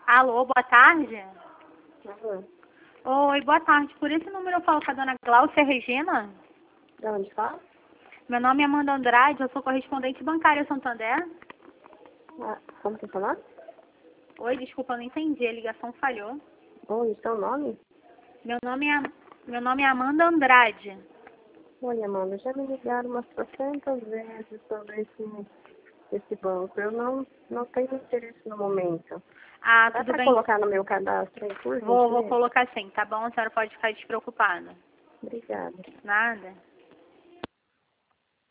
Alô, boa tarde? Uhum. Oi, boa tarde. Por esse número eu falo com a dona Gláucia Regina? De onde fala? Meu nome é Amanda Andrade, eu sou correspondente bancária Santander. Ah, como que é seu nome? Oi, desculpa, eu não entendi, a ligação falhou. Oi, seu nome? Meu nome é Amanda Andrade. Oi, Amanda, já me ligaram umas 300 vezes sobre esse banco. Eu não tenho interesse no momento. Ah, Dá tudo para bem. colocar no meu cadastro aí, por Vou gentileza? colocar sim, tá bom? A senhora pode ficar despreocupada. Obrigada. Nada.